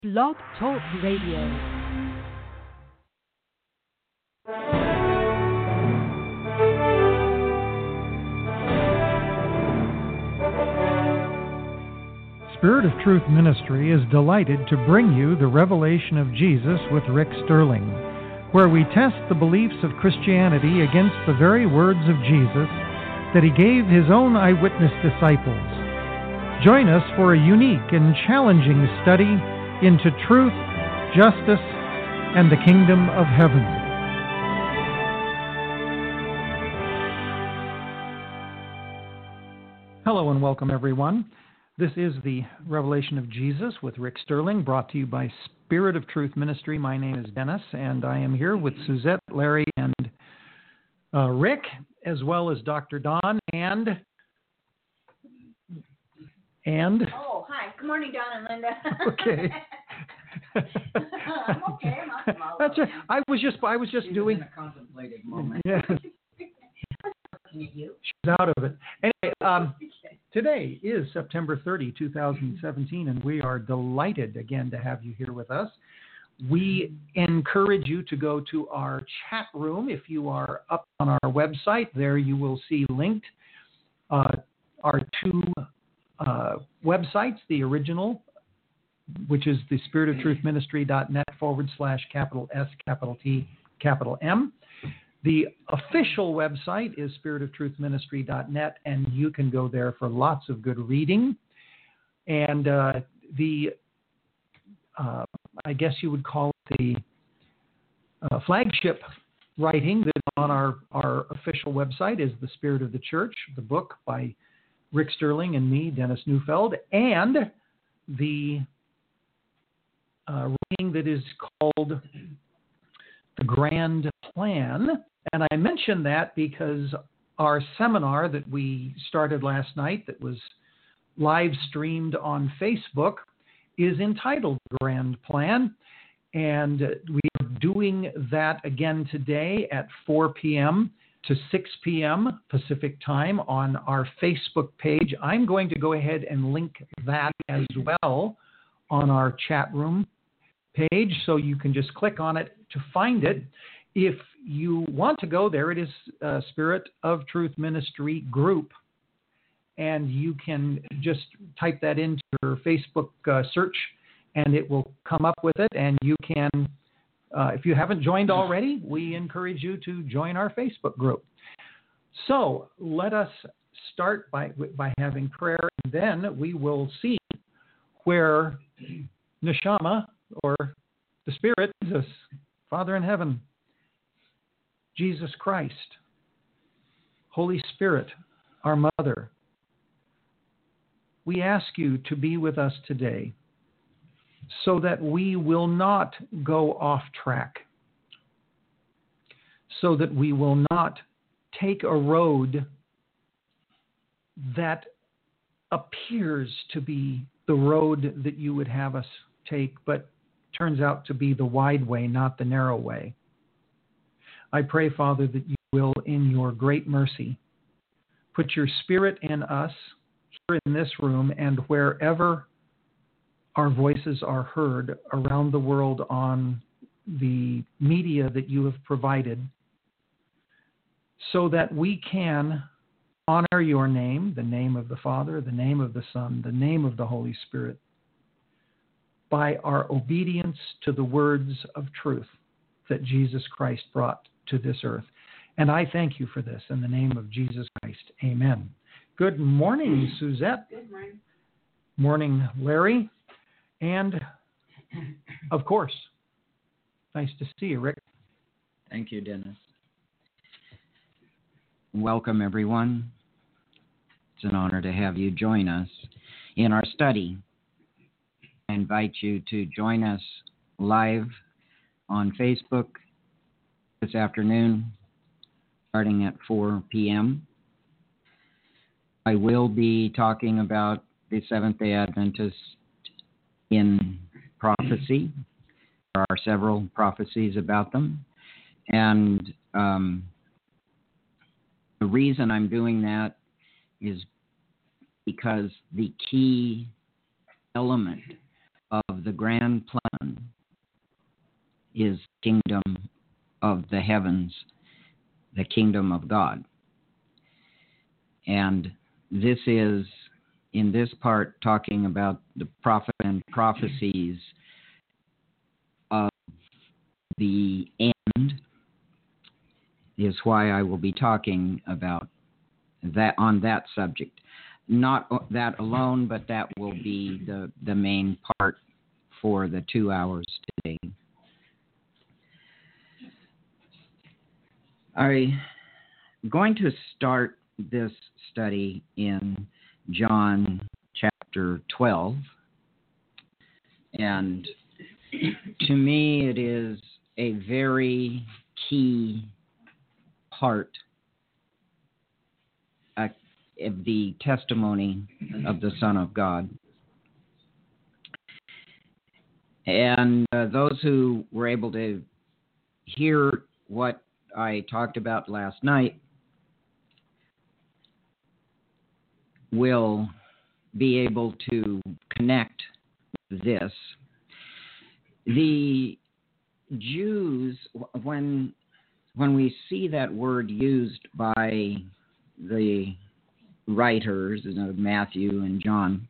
Blog Talk Radio. Spirit of Truth Ministry is delighted to bring you the Revelation of Jesus with Rick Sterling, where we test the beliefs of Christianity against the very words of Jesus that he gave his own eyewitness disciples. Join us for a unique and challenging study into truth, justice, and the kingdom of heaven. Hello and welcome, everyone. This is the Revelation of Jesus with Rick Sterling, brought to you by Spirit of Truth Ministry. My name is Dennis, and I am here with Suzette, Larry, and Rick, as well as Dr. Don and... Oh, hi. Good morning, Don and Linda. Okay. I'm okay. I'm awesome. That's right. I was just doing in a contemplative moment. Yeah. You? She's out of it. Anyway, today is September 30, 2017, and we are delighted again to have you here with us. We encourage you to go to our chat room. If you are up on our website, there you will see linked our two websites, the original, which is the spiritofTruthMinistry.net/S T M. The official website is spiritofTruthMinistry.net, and you can go there for lots of good reading. And I guess you would call it the flagship writing that's on our official website is The Spirit of the Church, the book by Rick Sterling and me, Dennis Neufeld, and the writing that is called The Grand Plan. And I mention that because our seminar that we started last night that was live streamed on Facebook is entitled Grand Plan. And we are doing that again today at 4 p.m. to 6 p.m. Pacific time on our Facebook page. I'm going to go ahead and link that as well on our chat room page, so you can just click on it to find it. If you want to go there, it is Spirit of Truth Ministry group, and you can just type that into your Facebook search, and it will come up with it, and you can, if you haven't joined already, we encourage you to join our Facebook group. So let us start by having prayer, and then we will see where Neshama, or the Spirit, Jesus, Father in heaven, Jesus Christ, Holy Spirit, our Mother, we ask you to be with us today so that we will not go off track, so that we will not take a road that appears to be the road that you would have us take, but turns out to be the wide way, not the narrow way. I pray, Father, that you will, in your great mercy, put your Spirit in us here in this room and wherever our voices are heard around the world on the media that you have provided, so that we can honor your name, the name of the Father, the name of the Son, the name of the Holy Spirit, by our obedience to the words of truth that Jesus Christ brought to this earth. And I thank you for this in the name of Jesus Christ. Amen. Good morning, Suzette. Good morning. Morning, Larry. And, of course, nice to see you, Rick. Thank you, Dennis. Welcome, everyone. It's an honor to have you join us in our study. I invite you to join us live on Facebook this afternoon, starting at 4 p.m. I will be talking about the Seventh-day Adventist in prophecy. There are several prophecies about them. And the reason I'm doing that is because the key element of of the grand plan is kingdom of the heavens, the kingdom of God. And this is, in this part, talking about the prophet and prophecies of the end, is why I will be talking about that on that subject. Not that alone, but that will be the main part for the 2 hours today. I'm going to start this study in John chapter 12. And to me, it is a very key part of the testimony of the Son of God. And those who were able to hear what I talked about last night will be able to connect this. The Jews, when we see that word used by the writers, Matthew and John,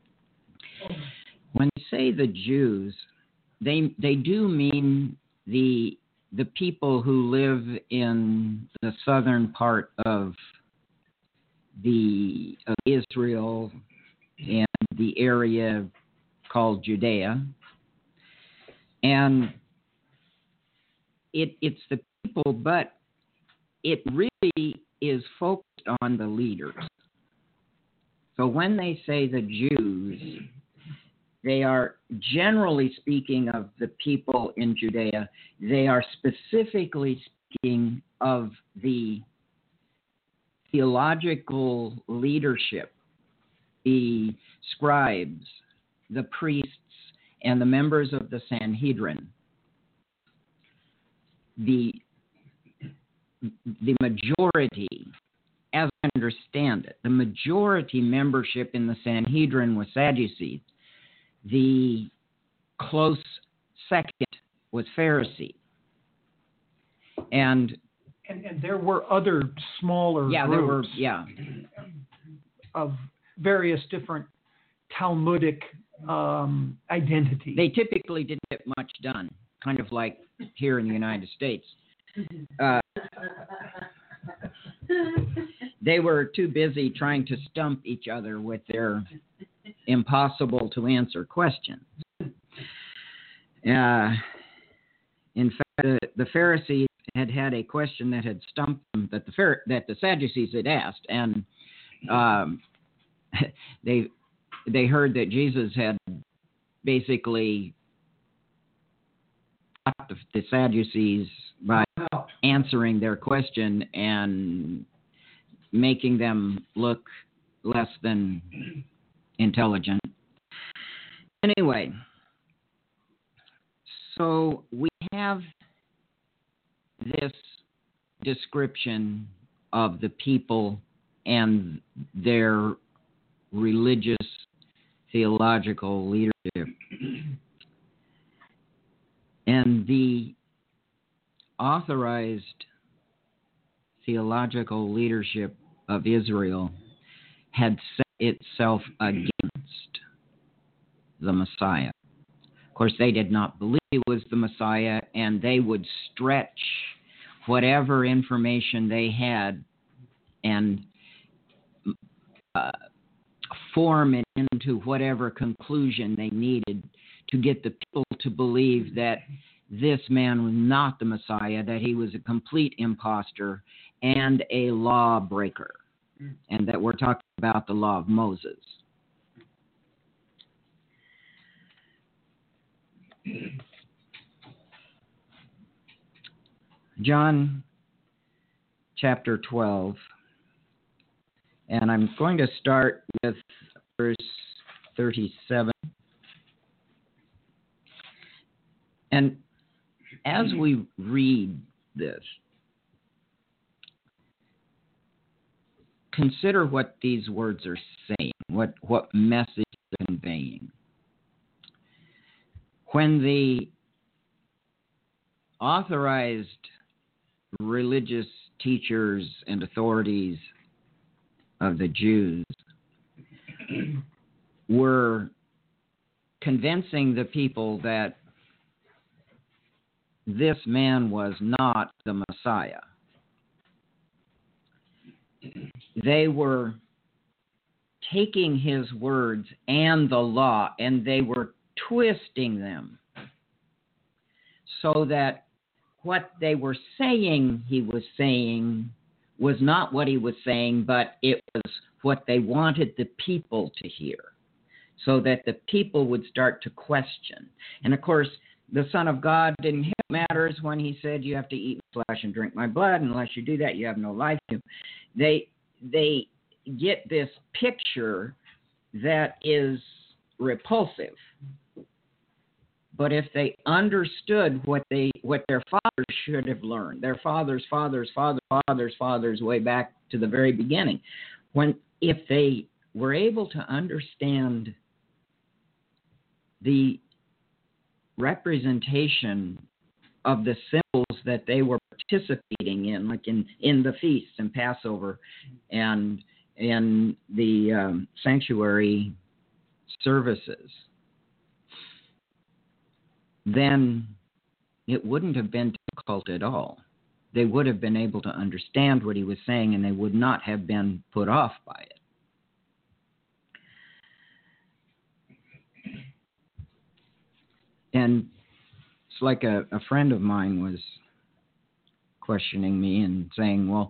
when they say the Jews, they do mean the people who live in the southern part of Israel and the area called Judea. And it's the people, but it really is focused on the leaders. So when they say the Jews, they are generally speaking of the people in Judea. They are specifically speaking of the theological leadership, the scribes, the priests, and the members of the Sanhedrin. The majority, as I understand it, the majority membership in the Sanhedrin was Sadducees. The close second was Pharisee. And there were other smaller groups of various different Talmudic identities. They typically didn't get much done, kind of like here in the United States. They were too busy trying to stump each other with their impossible to answer questions. In fact, the Pharisees had a question that had stumped them that the Sadducees had asked, and they heard that Jesus had basically taught the Sadducees by answering their question and making them look less than intelligent. Anyway, so we have this description of the people and their religious theological leadership. And the authorized theological leadership of Israel had set itself against the Messiah. Of course, they did not believe he was the Messiah, and they would stretch whatever information they had and form it into whatever conclusion they needed to get the people to believe that this man was not the Messiah, that he was a complete imposter and a lawbreaker, and that we're talking about the law of Moses. John chapter 12, and I'm going to start with verse 37. And as we read this, consider what these words are saying, what message they're conveying. when the authorized religious teachers and authorities of the Jews were convincing the people that this man was not the Messiah, they were taking his words and the law, and they were twisting them so that what they were saying he was saying was not what he was saying, but it was what they wanted the people to hear, so that the people would start to question. And of course, the Son of God didn't hit matters when he said, you have to eat my flesh and drink my blood. Unless you do that, you have no life. They get this picture that is repulsive. But if they understood what their fathers should have learned, their fathers' way back to the very beginning, if they were able to understand the representation of the symbols that they were participating in, like in the feasts and Passover and in the sanctuary services, then it wouldn't have been difficult at all. They would have been able to understand what he was saying, and they would not have been put off by it. And it's like a friend of mine was questioning me and saying, well,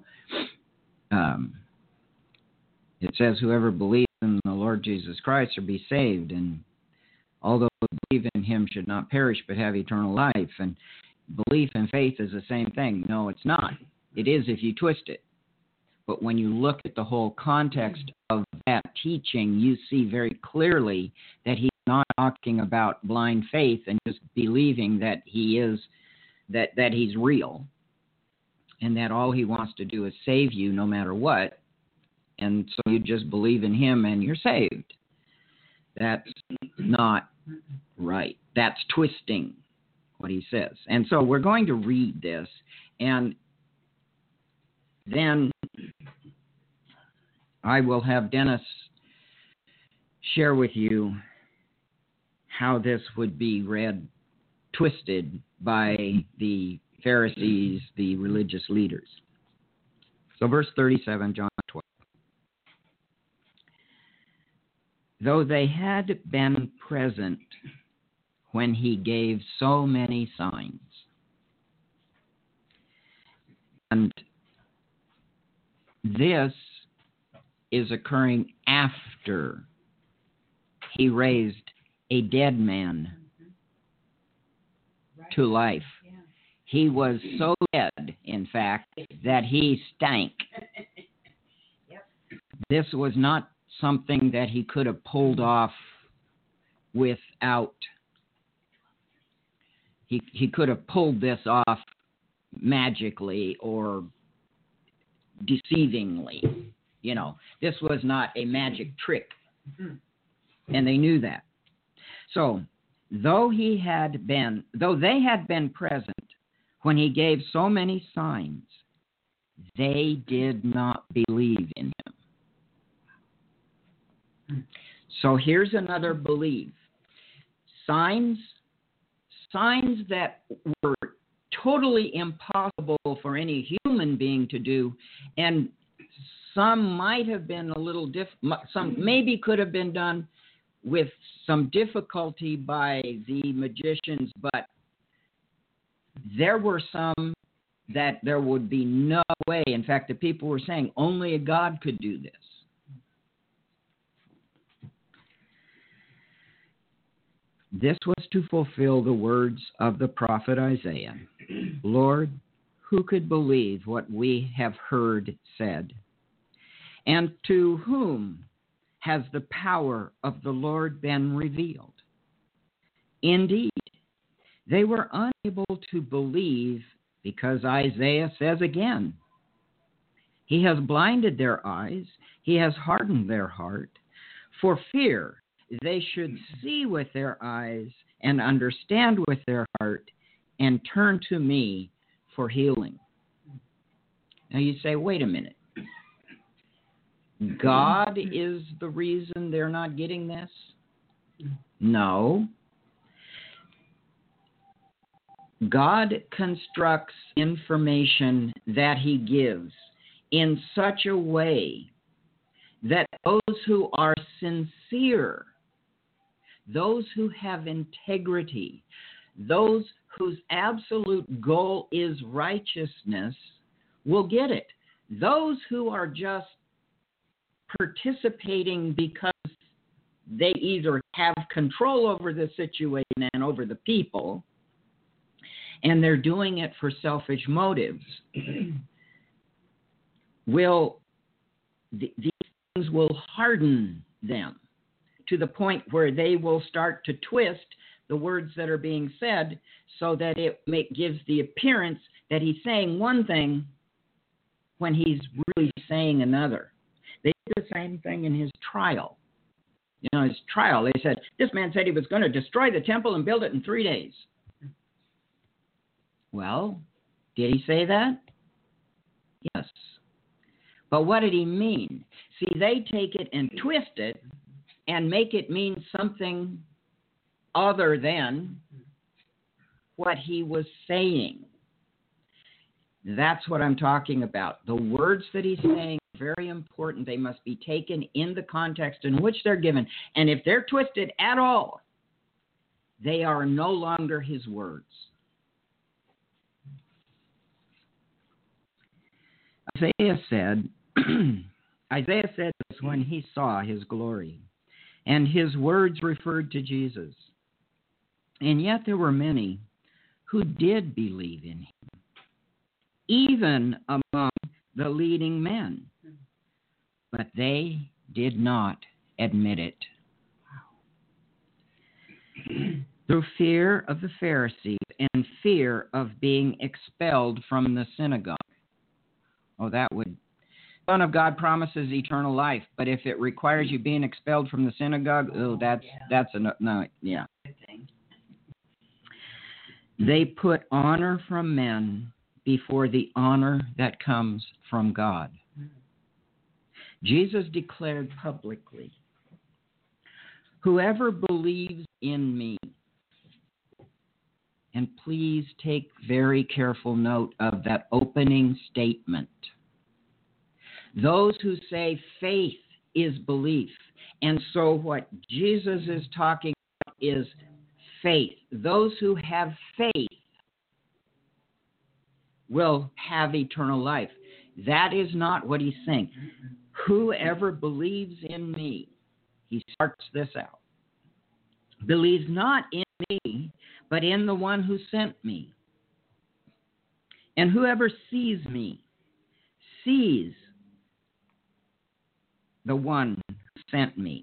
it says whoever believes in the Lord Jesus Christ shall be saved, and all those who believe in him should not perish but have eternal life. And belief and faith is the same thing. No, it's not. It is if you twist it. But when you look at the whole context of that teaching, you see very clearly that he's not talking about blind faith and just believing that he is, that he's real, and that all he wants to do is save you no matter what. And so you just believe in him and you're saved. That's not right. That's twisting what he says. And so we're going to read this, and then I will have Dennis share with you how this would be read, twisted by the Pharisees, the religious leaders. So verse 37, John 12. Though they had been present when he gave so many signs. And this is occurring after he raised a dead man to life. He was so dead, in fact, that he stank. This was not something that he could have pulled off without. He could have pulled this off magically or deceivingly. You know, this was not a magic trick. And they knew that. So, though they had been present when he gave so many signs, they did not believe in him. So here's another belief. Signs that were totally impossible for any human being to do, and some might have been a little some maybe could have been done with some difficulty by the magicians, but there were some that there would be no way. In fact, the people were saying only a God could do this. This was to fulfill the words of the prophet Isaiah. Lord, who could believe what we have heard said? And to whom has the power of the Lord been revealed? Indeed, they were unable to believe because Isaiah says again, he has blinded their eyes, he has hardened their heart, for fear they should see with their eyes and understand with their heart and turn to me for healing. Now you say, wait a minute. God is the reason they're not getting this? No. God constructs information that he gives in such a way that those who are sincere, those who have integrity, those whose absolute goal is righteousness will get it. Those who are just participating because they either have control over the situation and over the people, and they're doing it for selfish motives, these things will harden them to the point where they will start to twist the words that are being said so that it gives the appearance that he's saying one thing when he's really saying another. They did the same thing in his trial. His trial, they said, this man said he was going to destroy the temple and build it in 3 days. Well, did he say that? Yes. But what did he mean? See, they take it and twist it and make it mean something other than what he was saying. That's what I'm talking about. The words that he's saying are very important. They must be taken in the context in which they're given. And if they're twisted at all, they are no longer his words. Isaiah said this when he saw his glory, and his words referred to Jesus. And yet there were many who did believe in him, even among the leading men, but they did not admit it. Through fear of the Pharisees and fear of being expelled from the synagogue. Son of God promises eternal life, but if it requires you being expelled from the synagogue, that's a no. Yeah. They put honor from men before the honor that comes from God. Jesus declared publicly, whoever believes in me, and please take very careful note of that opening statement. Those who say faith is belief. And so what Jesus is talking about is faith. Those who have faith will have eternal life. That is not what he's saying. Whoever believes in me, he starts this out, believes not in me, but in the one who sent me. And whoever sees me, sees the one who sent me.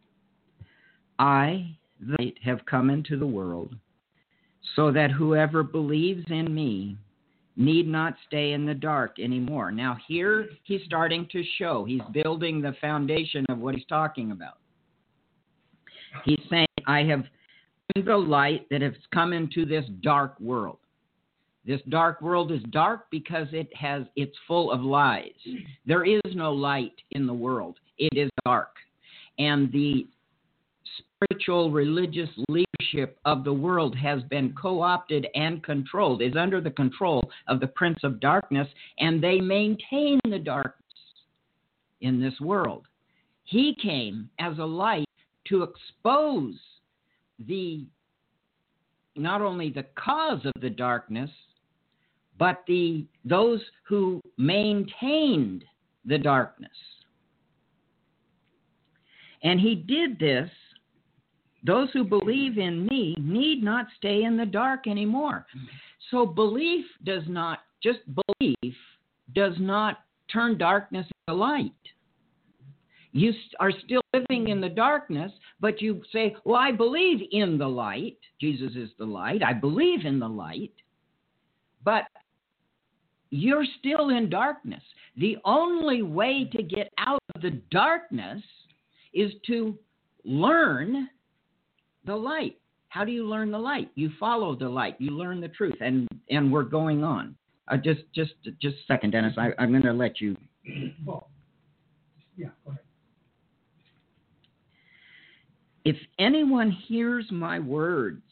I, the light, have come into the world, so that whoever believes in me need not stay in the dark anymore. Now here he's starting to show, he's building the foundation of what he's talking about. He's saying, I have been the light that has come into this dark world. This dark world is dark because it's full of lies. There is no light in the world. It is dark. And the spiritual religious leadership of the world has been co-opted and controlled, is under the control of the Prince of Darkness, and they maintain the darkness in this world. He came as a light to expose not only the cause of the darkness, but those who maintained the darkness. And he did this. Those who believe in me need not stay in the dark anymore. So belief does not turn darkness into light. You are still living in the darkness, but you say, well, I believe in the light. Jesus is the light. I believe in the light. But you're still in darkness. The only way to get out of the darkness is to learn the light. How do you learn the light? You follow the light. You learn the truth, and we're going on. Just a second, Dennis. I'm going to let you. Well, yeah, go ahead. If anyone hears my words,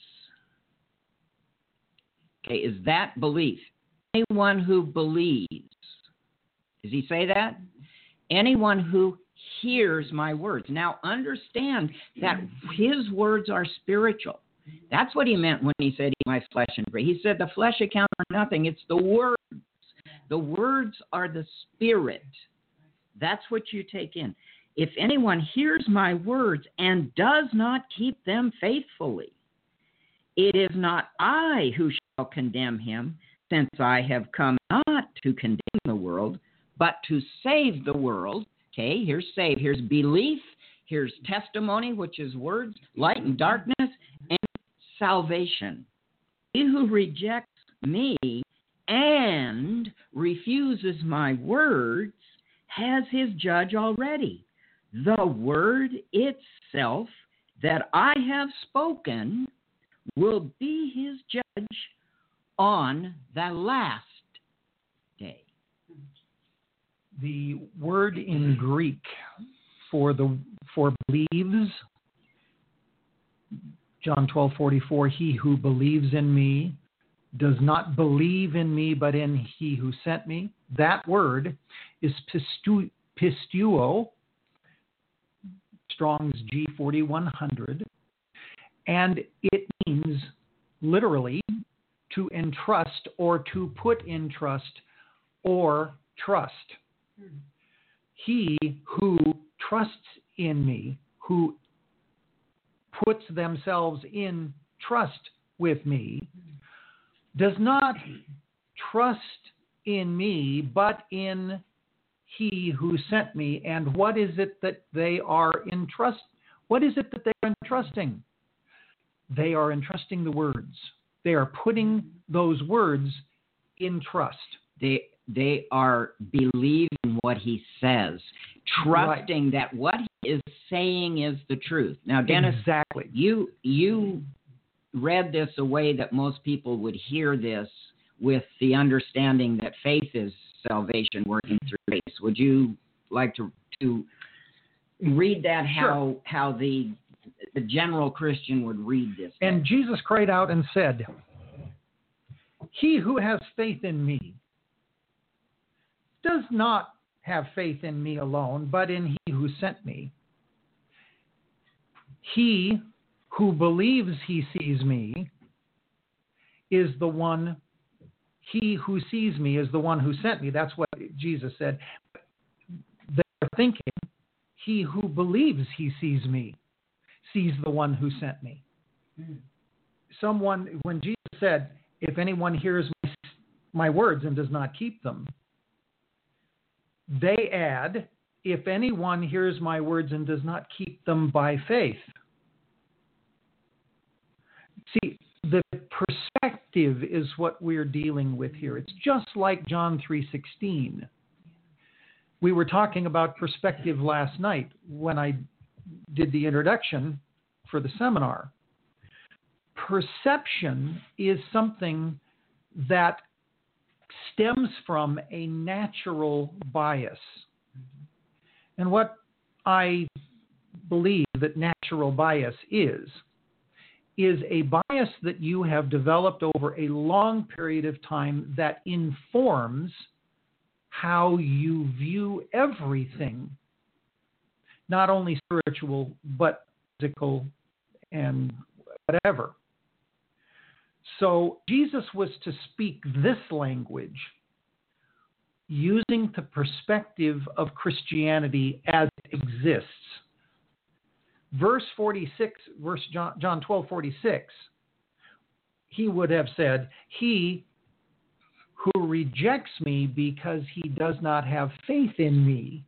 okay, is that belief? Anyone who believes. Does he say that? Anyone who hears my words. Now understand that his words are spiritual. That's what he meant when he said, eat my flesh and drink. He said the flesh accounts for nothing. It's the words. The words are the spirit. That's what you take in. If anyone hears my words and does not keep them faithfully, it is not I who shall condemn him, since I have come not to condemn the world, but to save the world. Okay, here's save. Here's belief. Here's testimony, which is words, light and darkness, and salvation. He who rejects me and refuses my words has his judge already. The word itself that I have spoken will be his judge on the last day. The word in Greek for believes, John 12:44, he who believes in me does not believe in me, but in he who sent me. That word is pistuo, Strong's G4100, and it means literally to entrust or to put in trust or trust. He who trusts in me, who puts themselves in trust with me, does not trust in me, but in he who sent me. And what is it that they are What is it that they are entrusting? They are entrusting the words. They are putting those words in trust. They are believing what he says, trusting that what he is saying is the truth. Now, Dennis, exactly. You read this a way that most people would hear this with the understanding that faith is salvation working through grace. Would you like to read that how the general Christian would read this? And Jesus cried out and said, he who has faith in me does not have faith in me alone, but in he who sent me. He who believes he sees me is the one, he who sees me is the one who sent me. That's what Jesus said. They're thinking, he who believes he sees me sees the one who sent me. Someone, when Jesus said, if anyone hears my words and does not keep them, they add, if anyone hears my words and does not keep them by faith. See, the perspective is what we're dealing with here. It's just like John 3:16. We were talking about perspective last night when I did the introduction for the seminar. Perception is something that stems from a natural bias. And what I believe that natural bias is a bias that you have developed over a long period of time that informs how you view everything, not only spiritual, but physical and whatever. So Jesus was to speak this language using the perspective of Christianity as it exists. Verse 46, John 12:46, he would have said, he who rejects me because he does not have faith in me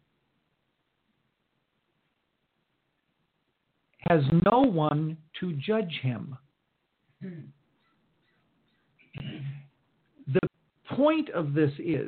has no one to judge him. The point of this is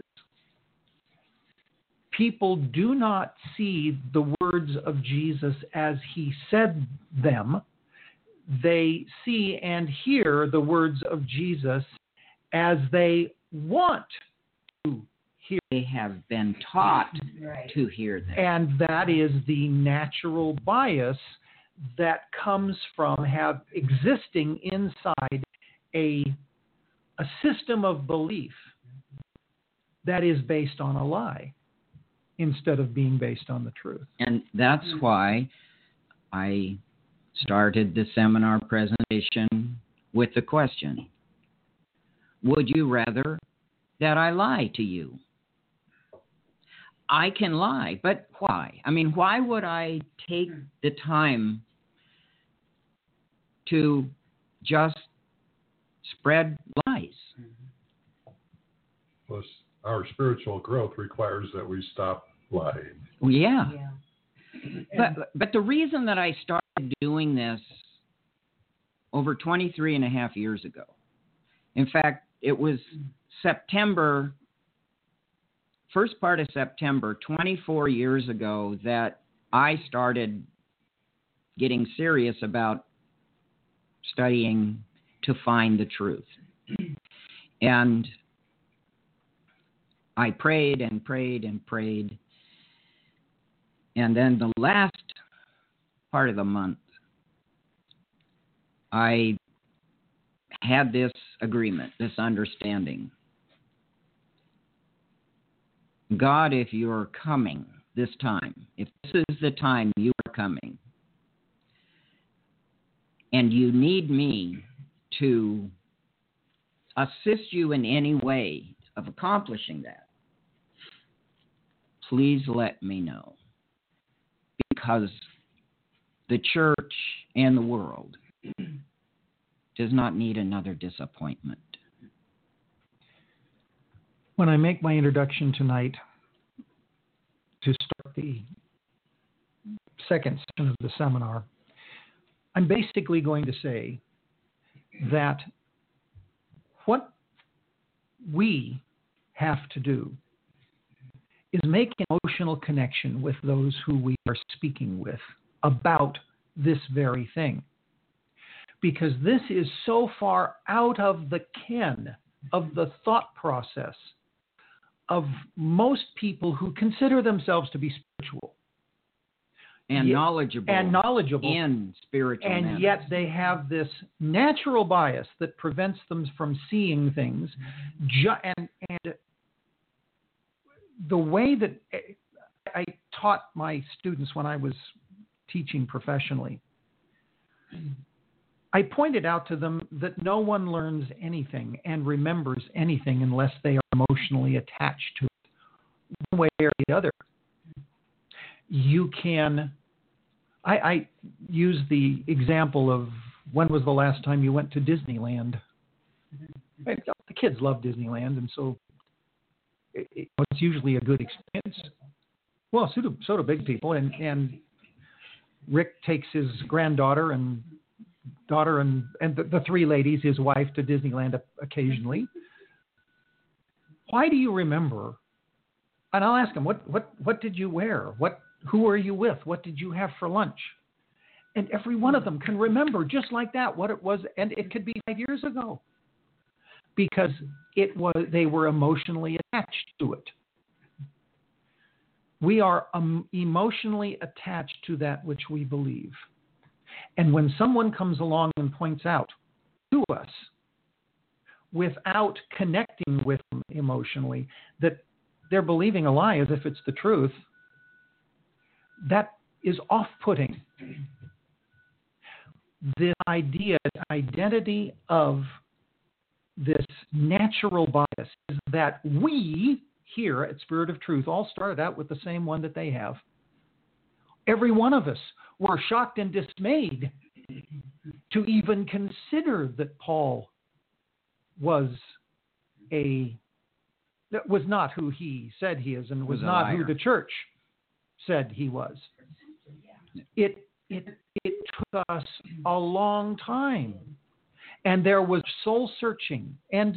people do not see the words of Jesus as he said them. they see and hear the words of Jesus as they want to hear. They have been taught Right. to hear them. And that is the natural bias that comes from existing inside a system of belief that is based on a lie instead of being based on the truth. And that's why I started the seminar presentation with the question, would you rather that I lie to you? I can lie, but why? I mean, why would I take the time to just spread lies? Plus, our spiritual growth requires that we stop lying. Well, yeah. Yeah. But the reason that I started doing this over 23 and a half years ago, in fact, it was September, first part of September, 24 years ago, that I started getting serious about studying to find the truth. And I prayed and prayed and prayed. And then the last part of the month, I had this agreement, this understanding. God, if you're coming this time, if this is the time you are coming, and you need me to assist you in any way of accomplishing that, please let me know. Because the church and the world does not need another disappointment. When I make my introduction tonight to start the second session of the seminar, I'm basically going to say that what we have to do is make an emotional connection with those who we are speaking with about this very thing. Because this is so far out of the ken of the thought process of most people who consider themselves to be spiritual. And Yet- knowledgeable. And knowledgeable. In spiritual And matters. yet they have this natural bias that prevents them from seeing things. And the way that I taught my students when I was teaching professionally, I pointed out to them that no one learns anything and remembers anything unless they are emotionally attached to it, one way or the other. You can, I use the example of when was the last time you went to Disneyland? Right? The kids love Disneyland, and so it's usually a good experience. Well, so do big people, and Rick takes his granddaughter and daughter and the three ladies, his wife, to Disneyland occasionally. Why do you remember? And I'll ask them, what did you wear? Who were you with? What did you have for lunch? And every one of them can remember just like that what it was, and it could be 5 years ago, because they were emotionally attached to it. We are emotionally attached to that which we believe. And when someone comes along and points out to us, without connecting with them emotionally, that they're believing a lie as if it's the truth, that is off-putting. This identity of this natural bias is that we here at Spirit of Truth all started out with the same one that they have. Every one of us were shocked and dismayed to even consider that Paul was not who he said he is, and was not who the church said he was. It took us a long time, and there was soul searching, and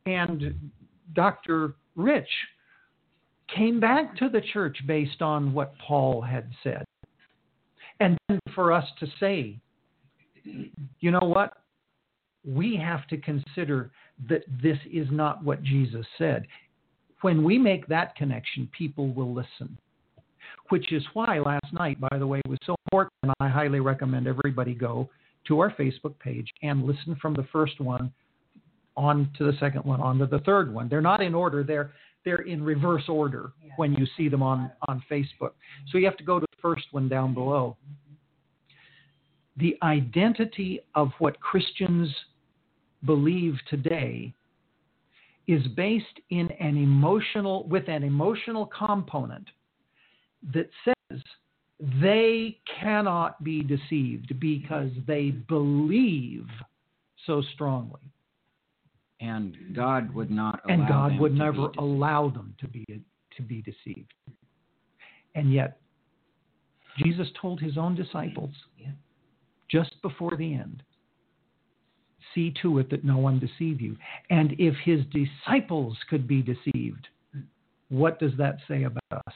Dr. Rich came back to the church based on what Paul had said. And then for us to say you know what? We have to consider that this is not what Jesus said. When we make that connection, people will listen. Which is why last night, by the way, was so important, and I highly recommend everybody go to our Facebook page and listen from the first one on to the second one, on to the third one. They're not in order. They're in reverse order when you see them on Facebook. So you have to go to the first one down below. The identity of what Christians believe today is based in with an emotional component that says they cannot be deceived because they believe so strongly. And God would not allow And God them would to never be deceived. allow them to be deceived. And yet, Jesus told his own disciples just before the end, see to it that no one deceive you. And if his disciples could be deceived, what does that say about us?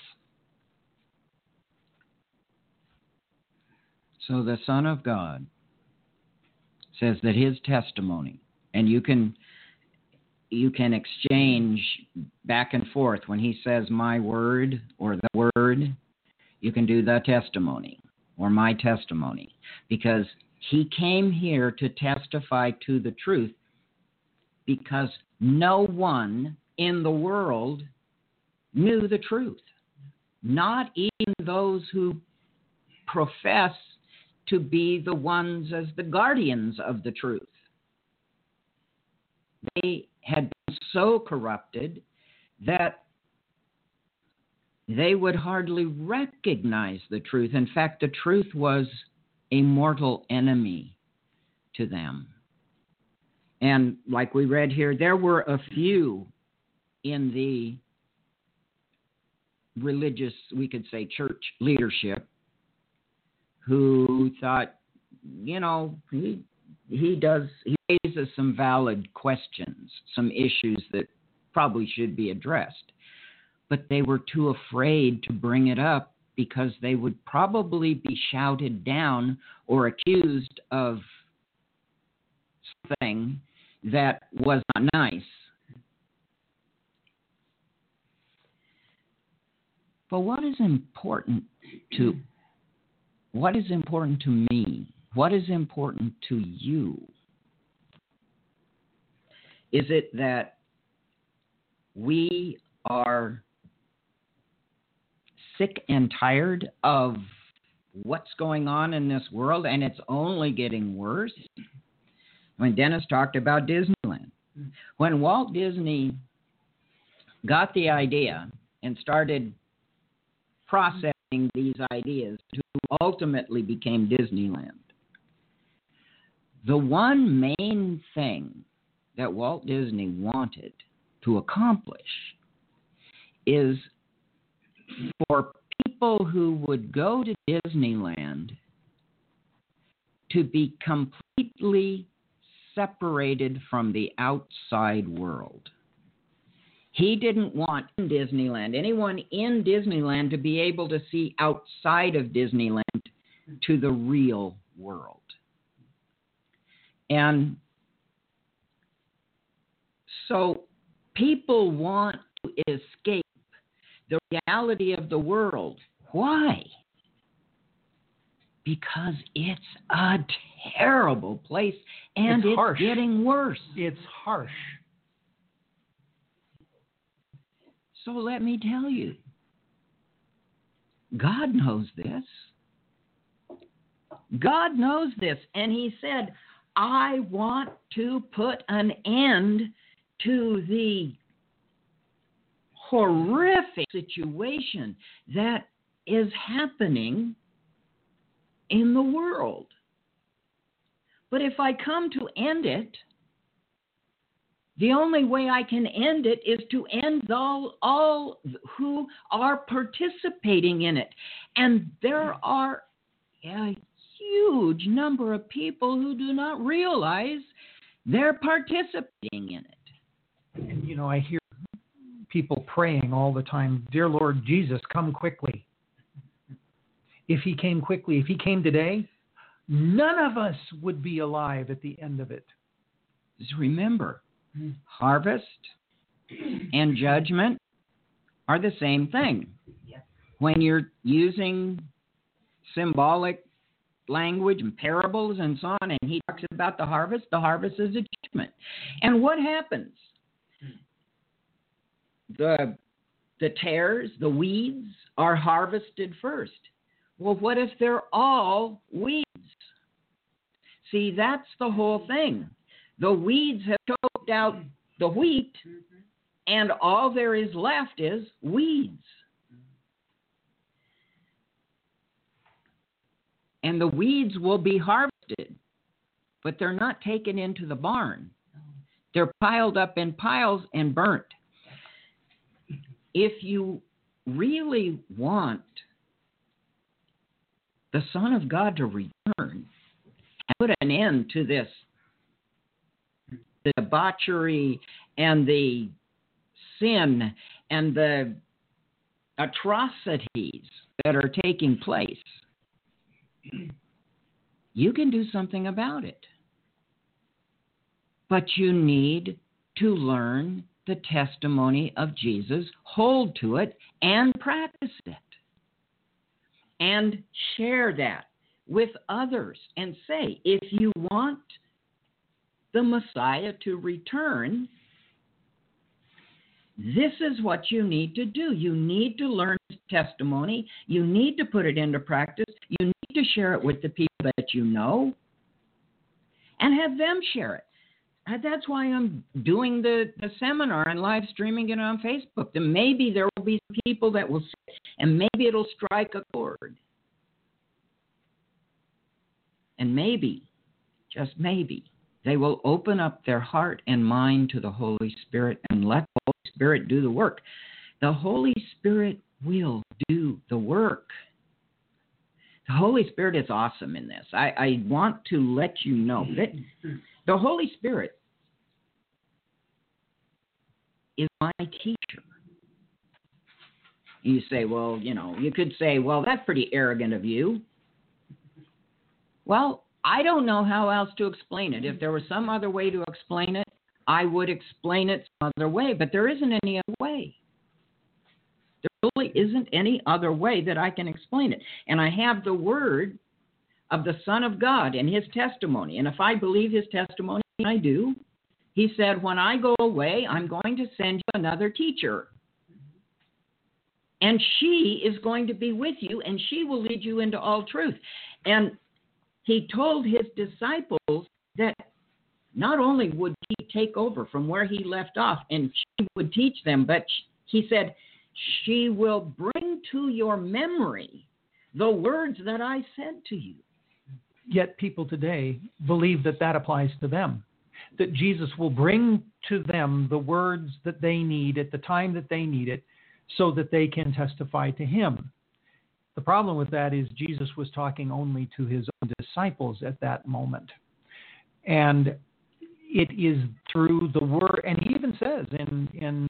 So the Son of God says that his testimony, and you can exchange back and forth. When he says my word or the word, you can do the testimony or my testimony, because he came here to testify to the truth, because no one in the world knew the truth, not even those who profess to be the ones as the guardians of the truth. They had been so corrupted that they would hardly recognize the truth. In fact, the truth was a mortal enemy to them. And like we read here, there were a few in the religious, we could say church leadership, who thought, he raises some valid questions, some issues that probably should be addressed. But they were too afraid to bring it up because they would probably be shouted down or accused of something that was not nice. But what is important to me? What is important to you? Is it that we are sick and tired of what's going on in this world and it's only getting worse? When Dennis talked about Disneyland, when Walt Disney got the idea and started processing these ideas to ultimately became Disneyland, the one main thing that Walt Disney wanted to accomplish is for people who would go to Disneyland to be completely separated from the outside world. He didn't want anyone in Disneyland to be able to see outside of Disneyland to the real world. And so people want to escape the reality of the world. Why? Because it's a terrible place and it's harsh. Getting worse. It's harsh. So let me tell you, God knows this. God knows this. And he said, I want to put an end to the horrific situation that is happening in the world. But if I come to end it, the only way I can end it is to end all who are participating in it. And there are a huge number of people who do not realize they're participating in it. And, I hear people praying all the time, Dear Lord Jesus, come quickly. If he came quickly, if he came today, none of us would be alive at the end of it. Just remember, harvest and judgment are the same thing. When you're using symbolic language and parables and so on, and he talks about the harvest is a judgment. And what happens? The tares, the weeds, are harvested first. Well, what if they're all weeds? See, that's the whole thing. The weeds have choked out the wheat, and all there is left is weeds. And the weeds will be harvested, but they're not taken into the barn. They're piled up in piles and burnt. If you really want the Son of God to return and put an end to this, the debauchery and the sin and the atrocities that are taking place, you can do something about it. But you need to learn the testimony of Jesus, hold to it, and practice it. And share that with others and say, if you want the Messiah to return, this is what you need to do. You need to learn his testimony. You need to put it into practice. You need to share it with the people that you know and have them share it. And that's why I'm doing the seminar and live streaming it on Facebook. And maybe there will be people that will see it, and maybe it'll strike a chord. And maybe, just maybe, they will open up their heart and mind to the Holy Spirit and let the Holy Spirit do the work. The Holy Spirit will do the work. The Holy Spirit is awesome in this. I want to let you know that the Holy Spirit is my teacher. You say, well, you could say, well, that's pretty arrogant of you. Well, I don't know how else to explain it. If there was some other way to explain it, I would explain it some other way, but there isn't any other way. There really isn't any other way that I can explain it. And I have the word of the Son of God and his testimony. And if I believe his testimony, I do. He said, when I go away, I'm going to send you another teacher. And she is going to be with you, and she will lead you into all truth. And he told his disciples that not only would he take over from where he left off and she would teach them, but he said, she will bring to your memory the words that I said to you. Yet people today believe that that applies to them, that Jesus will bring to them the words that they need at the time that they need it so that they can testify to him. The problem with that is Jesus was talking only to his own disciples at that moment. And it is through the word, and he even says in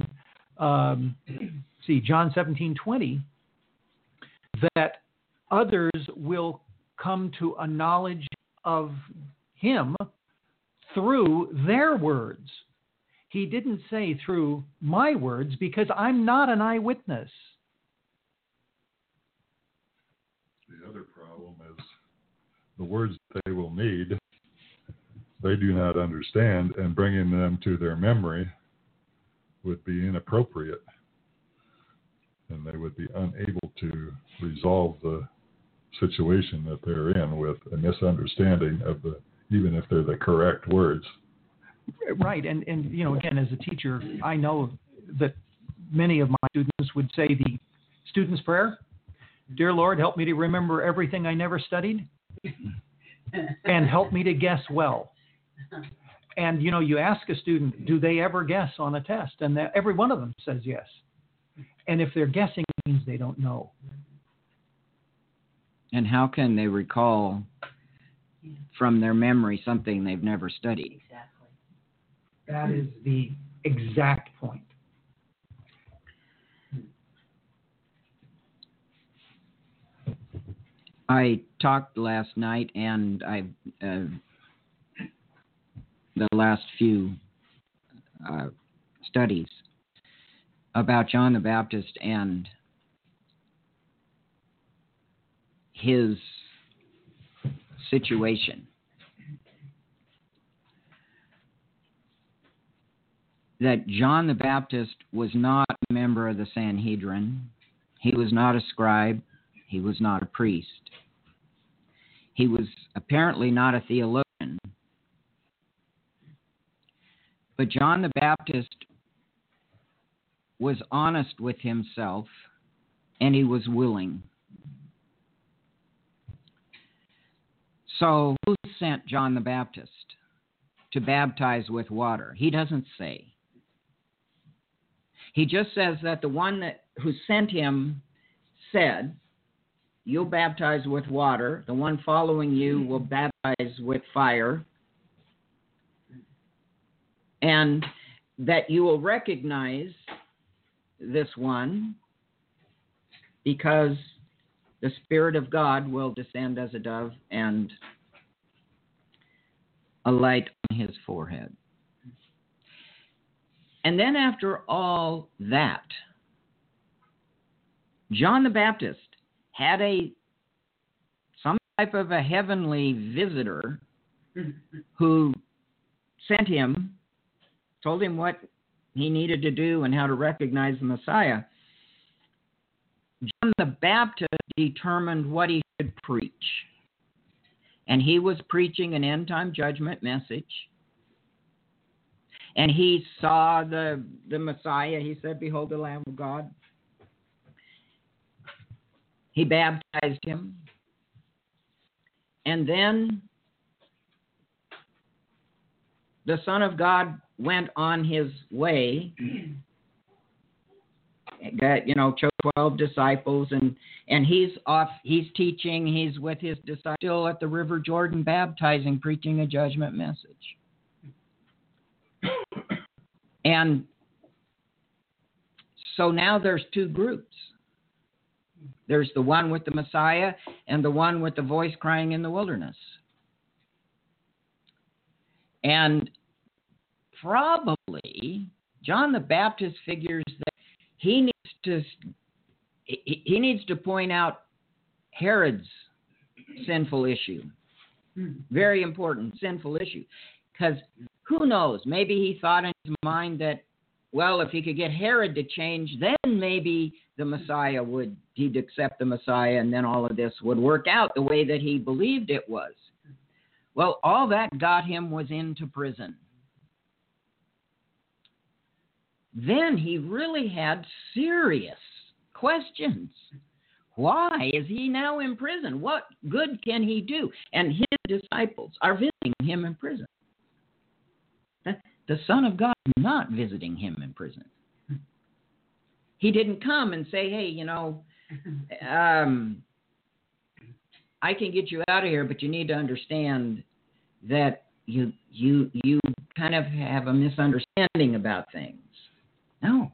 John 17:20, that others will come to a knowledge of him through their words. He didn't say through my words, because I'm not an eyewitness. The other problem is the words they will need, they do not understand, and bringing them to their memory would be inappropriate, and they would be unable to resolve the situation that they're in with a misunderstanding of even if they're the correct words. Right, and again, as a teacher, I know that many of my students would say the student's prayer: Dear Lord, help me to remember everything I never studied, and help me to guess well. And, you ask a student, do they ever guess on a test? And every one of them says yes. And if they're guessing, it means they don't know. And how can they recall from their memory something they've never studied? Exactly. That is the exact point. I talked last night, and the last few studies about John the Baptist and his situation. That John the Baptist was not a member of the Sanhedrin. He was not a scribe. He was not a priest. He was apparently not a theologian. But John the Baptist was honest with himself, and he was willing. So who sent John the Baptist to baptize with water? He doesn't say. He just says that the one who sent him said, "You'll baptize with water. The one following you will baptize with fire. And that you will recognize this one because the Spirit of God will descend as a dove and alight on his forehead." And then after all that, John the Baptist had some type of a heavenly visitor who sent him, told him what he needed to do and how to recognize the Messiah. John the Baptist determined what he should preach. And he was preaching an end-time judgment message. And he saw the Messiah. He said, "Behold the Lamb of God." He baptized him. And then the Son of God went on his way. Chose 12 disciples, and he's off. He's teaching. He's with his disciples still at the River Jordan, baptizing, preaching a judgment message. And so now there's two groups. There's the one with the Messiah and the one with the voice crying in the wilderness. And probably John the Baptist figures that he needs to point out Herod's sinful issue. Very important sinful issue. Because who knows, maybe he thought in his mind that, well, if he could get Herod to change, then maybe the Messiah he'd accept the Messiah, and then all of this would work out the way that he believed it was. Well, all that got him was into prison. Then he really had serious questions. Why is he now in prison? What good can he do? And his disciples are visiting him in prison. The Son of God is not visiting him in prison. He didn't come and say, "Hey, I can get you out of here, but you need to understand that you kind of have a misunderstanding about things." No.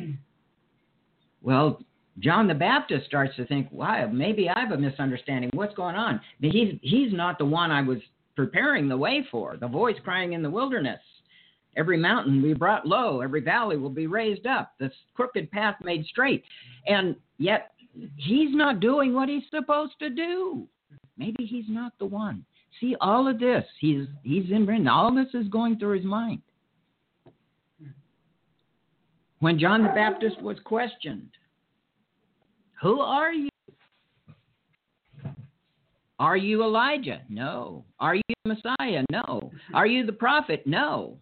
Well, John the Baptist starts to think, "Wow, maybe I have a misunderstanding. What's going on?" But he's not the one I was preparing the way for. The voice crying in the wilderness. Every mountain we brought low, every valley will be raised up, the crooked path made straight. And yet he's not doing what he's supposed to do. Maybe he's not the one. See, all of this, he's in prison. All this is going through his mind. When John the Baptist was questioned, "Who are you? Are you Elijah?" No. "Are you the Messiah?" No. "Are you the prophet?" No.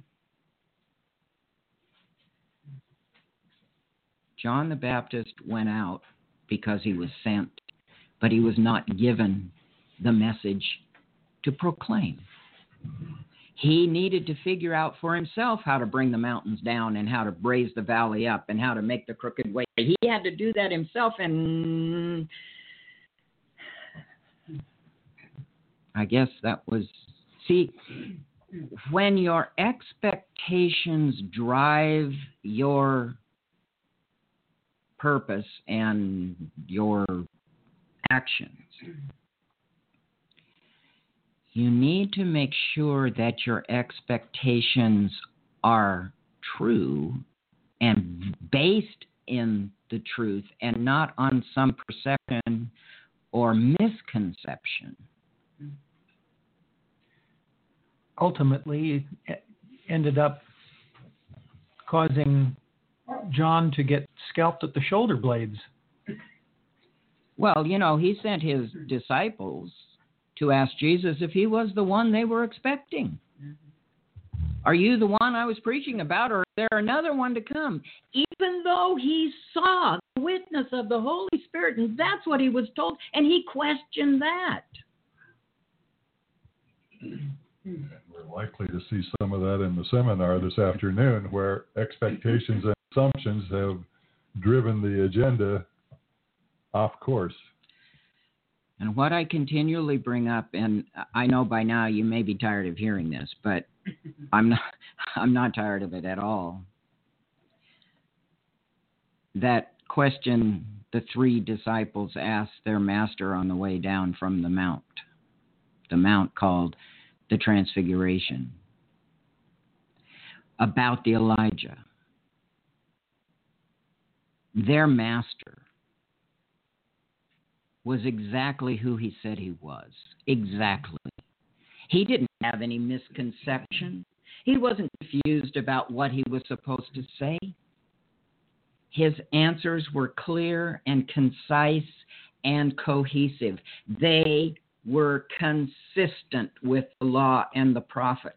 John the Baptist went out because he was sent, but he was not given the message to proclaim. He needed to figure out for himself how to bring the mountains down and how to raise the valley up and how to make the crooked way. He had to do that himself, and I guess that was... See, when your expectations drive your purpose and your actions. You need to make sure that your expectations are true and based in the truth and not on some perception or misconception. Ultimately, it ended up causing John to get scalped at the shoulder blades. Well, he sent his disciples to ask Jesus if he was the one they were expecting. Are you the one I was preaching about, or is there another one to come? Even though he saw the witness of the Holy Spirit, and that's what he was told, and he questioned that. We're likely to see some of that in the seminar this afternoon, where expectations and assumptions have driven the agenda off course. And what I continually bring up, and I know by now you may be tired of hearing this, but I'm not tired of it at all. That question the three disciples asked their master on the way down from the mount called the Transfiguration, about the Elijah. Their master was exactly who he said he was. Exactly. He didn't have any misconception. He wasn't confused about what he was supposed to say. His answers were clear and concise and cohesive. They were consistent with the law and the prophets.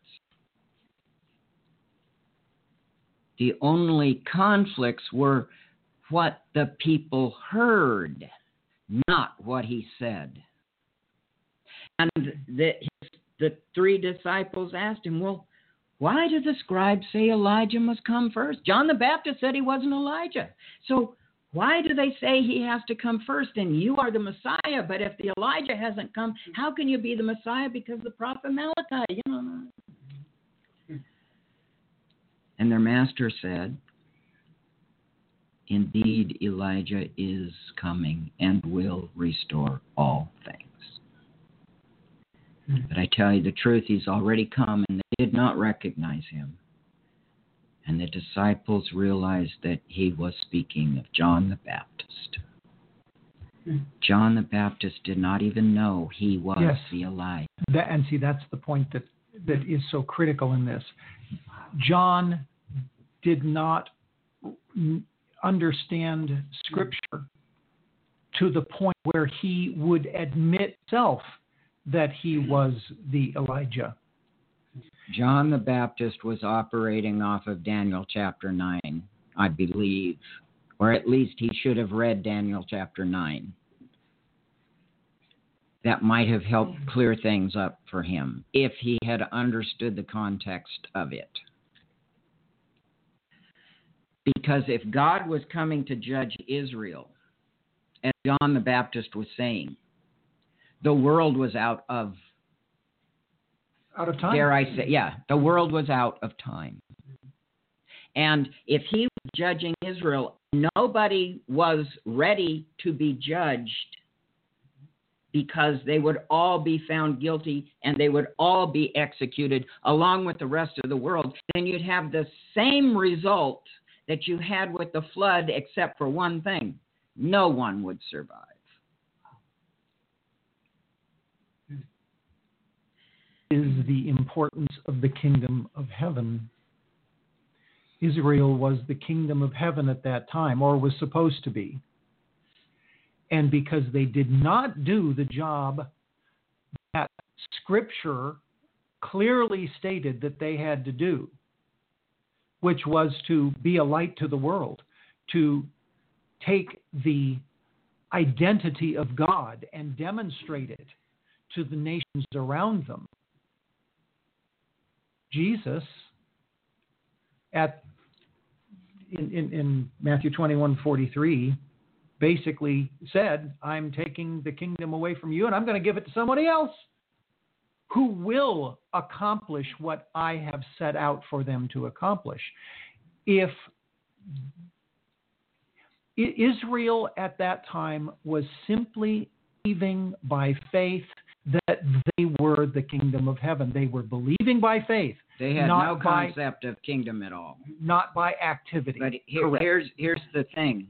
The only conflicts were what the people heard, not what he said. And the three disciples asked him, well, why do the scribes say Elijah must come first? John the Baptist said he wasn't Elijah. So why do they say he has to come first and you are the Messiah? But if the Elijah hasn't come, how can you be the Messiah? Because the prophet Malachi, And their master said, indeed, Elijah is coming and will restore all things. But I tell you the truth, he's already come, and they did not recognize him. And the disciples realized that he was speaking of John the Baptist. John the Baptist did not even know he was the Elijah. That's the point that is so critical in this. John did not understand Scripture to the point where he would admit himself that he was the Elijah. John the Baptist was operating off of Daniel chapter 9, I believe, or at least he should have read Daniel chapter 9. That might have helped clear things up for him if he had understood the context of it. Because if God was coming to judge Israel, as John the Baptist was saying, the world was out of time. Dare I say, the world was out of time. And if he was judging Israel, nobody was ready to be judged because they would all be found guilty and they would all be executed along with the rest of the world. Then you'd have the same result that you had with the flood, except for one thing: no one would survive. Is the importance of the kingdom of heaven. Israel was the kingdom of heaven at that time, or was supposed to be. And because they did not do the job that Scripture clearly stated that they had to do, which was to be a light to the world, to take the identity of God and demonstrate it to the nations around them. Jesus, in Matthew 21:43, basically said, I'm taking the kingdom away from you and I'm going to give it to somebody else who will accomplish what I have set out for them to accomplish. If Israel at that time was simply believing by faith that they were the kingdom of heaven. They were believing by faith. They had not no concept of kingdom at all. Not by activity. But here's the thing.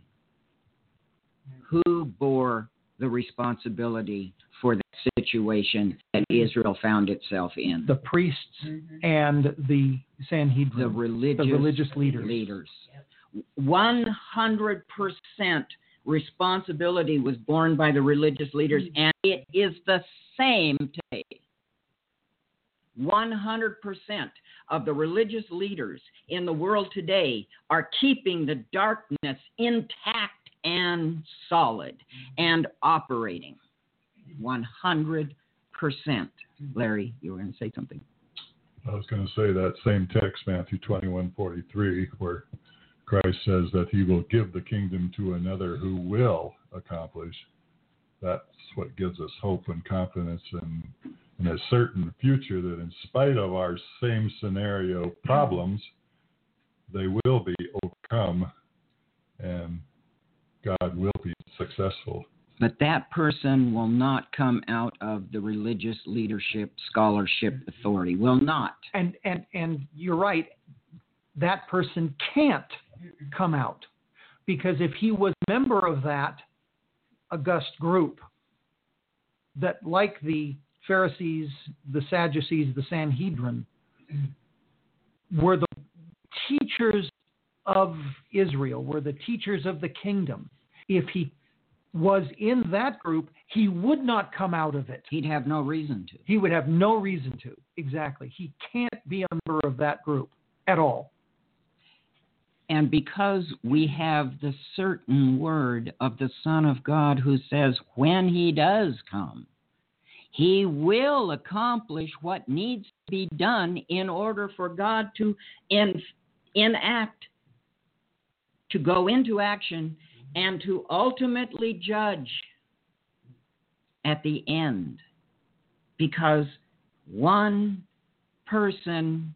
Who bore the responsibility for the situation that Israel found itself in? The priests and the Sanhedrin. The religious leaders. 100% responsibility was borne by the religious leaders, and it is the same today. 100% of the religious leaders in the world today are keeping the darkness intact and solid and operating. 100%. Larry, you were going to say something. I was going to say that same text, Matthew 21:43, where Christ says that he will give the kingdom to another who will accomplish. That's what gives us hope and confidence in a certain future, that in spite of our same scenario problems, they will be overcome and God will be successful. But that person will not come out of the religious leadership, scholarship, authority. Will not. And you're right. That person can't come out, because if he was a member of that august group that, like the Pharisees, the Sadducees, the Sanhedrin, were the teachers of Israel, were the teachers of the kingdom, if he was in that group, he would not come out of it. He'd have no reason to. He would have no reason to. Exactly. He can't be a member of that group at all. And because we have the certain word of the Son of God who says when he does come, he will accomplish what needs to be done in order for God to enact, to go into action, and to ultimately judge at the end. Because one person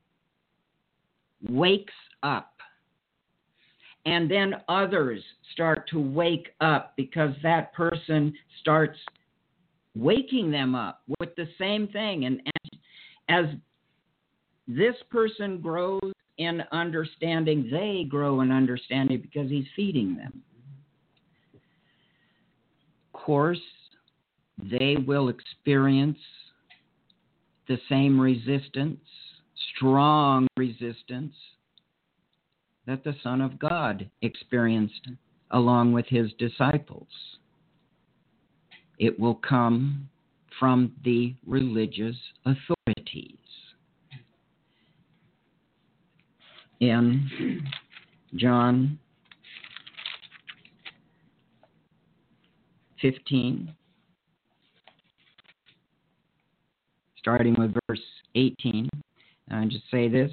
wakes up, and then others start to wake up because that person starts waking them up with the same thing. And as this person grows in understanding, they grow in understanding because he's feeding them. Of course, they will experience the same resistance, strong resistance, that the Son of God experienced along with his disciples. It will come from the religious authorities. In John 15, starting with verse 18, I just say this.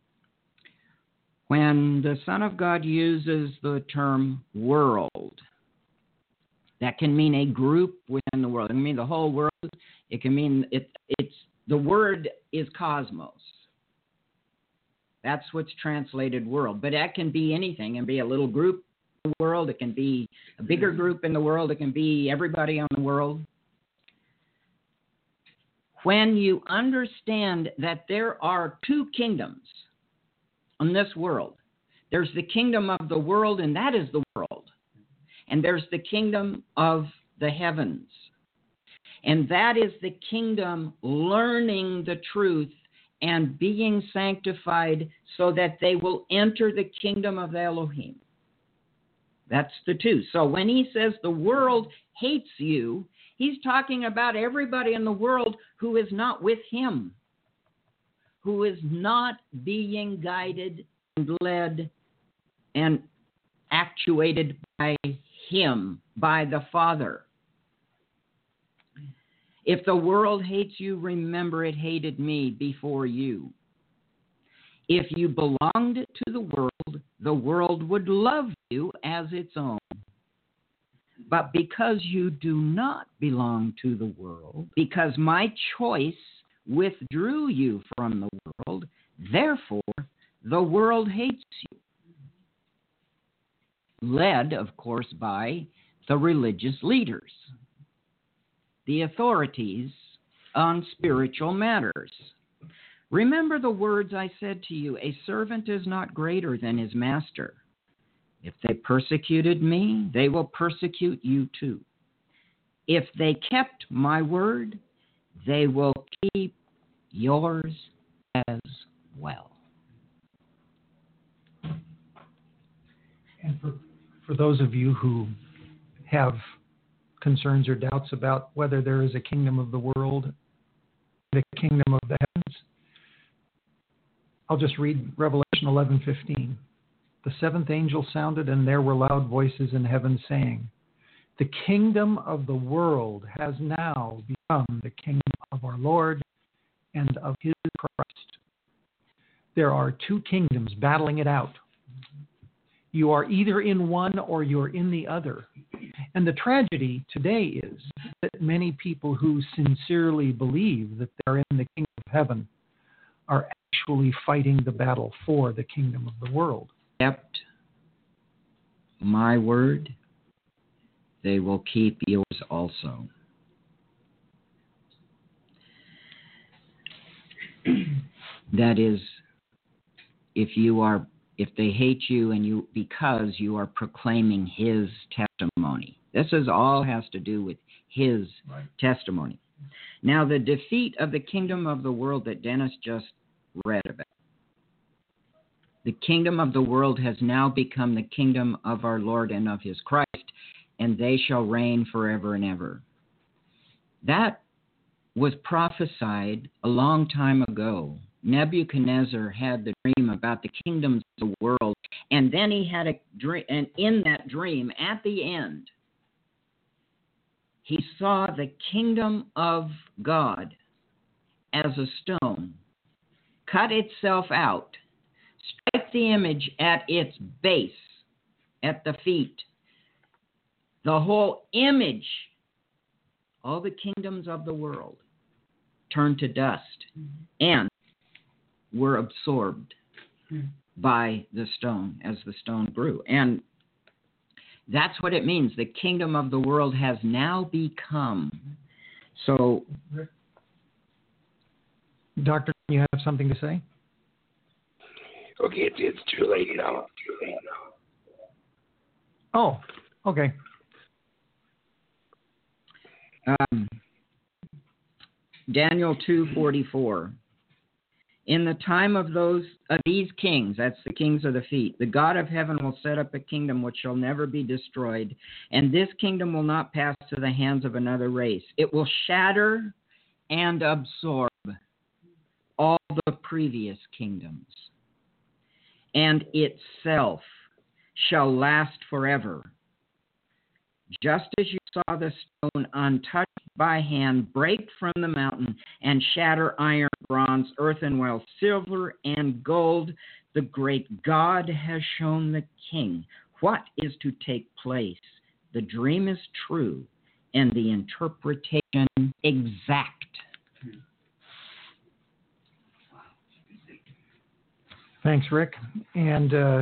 When the Son of God uses the term world, that can mean a group within the world. It can mean the whole world. It can mean it's the word is cosmos. That's what's translated world. But that can be anything. It can be a little group in the world. It can be a bigger group in the world. It can be everybody on the world. When you understand that there are two kingdoms on this world, there's the kingdom of the world, and that is the world. And there's the kingdom of the heavens. And that is the kingdom learning the truth and being sanctified so that they will enter the kingdom of Elohim. That's the two. So when he says the world hates you, he's talking about everybody in the world who is not with him, who is not being guided and led and actuated by him, by the Father. If the world hates you, remember it hated me before you. If you belonged to the world would love you as its own. But because you do not belong to the world, because my choice withdrew you from the world, therefore the world hates you. Led, of course, by the religious leaders. the authorities on spiritual matters. Remember the words I said to you, a servant is not greater than his master. If they persecuted me, they will persecute you too. If they kept my word, they will keep yours as well. And for those of you who have concerns or doubts about whether there is a kingdom of the world, the kingdom of the heavens, I'll just read Revelation 11:15. The seventh angel sounded, and there were loud voices in heaven saying, the kingdom of the world has now become the kingdom of our Lord and of his Christ. There are two kingdoms battling it out. You are either in one or you're in the other. And the tragedy today is that many people who sincerely believe that they're in the kingdom of heaven are actually fighting the battle for the kingdom of the world. Kept my word, they will keep yours also. That is, if they hate you because you are proclaiming his testimony. This is all has to do with his testimony. Now, the defeat of the kingdom of the world that Dennis just read about. The kingdom of the world has now become the kingdom of our Lord and of his Christ, and they shall reign forever and ever. That was prophesied a long time ago. Nebuchadnezzar had the dream about the kingdoms of the world, and then he had a dream, and in that dream, at the end, he saw the kingdom of God as a stone cut itself out, strike the image at its base, at the feet. The whole image, all the kingdoms of the world, turned to dust and were absorbed by the stone as the stone grew. And that's what it means. The kingdom of the world has now become. So, Doctor, you have something to say? Okay, it's too late now. Oh, okay. Daniel 2:44. In the time of these kings, that's the kings of the feet, the God of heaven will set up a kingdom which shall never be destroyed, and this kingdom will not pass to the hands of another race. It will shatter and absorb all the previous kingdoms, and itself shall last forever. Just as you saw the stone untouched by hand break from the mountain and shatter iron, bronze, earthenware, silver, and gold, the great God has shown the king what is to take place. The dream is true and the interpretation exact. Thanks, Rick. And I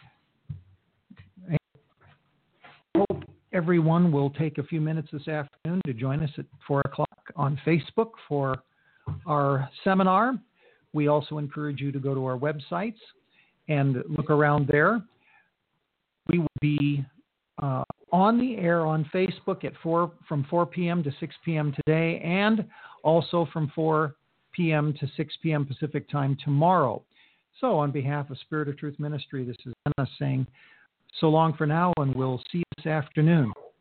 hope everyone will take a few minutes this afternoon to join us at 4 o'clock on Facebook for our seminar. We also encourage you to go to our websites and look around there. We will be on the air on Facebook at from 4 p.m. to 6 p.m. today, and also from 4 p.m. to 6 p.m. Pacific time tomorrow. So on behalf of Spirit of Truth Ministry, this is Anna saying so long for now, and we'll see you this afternoon.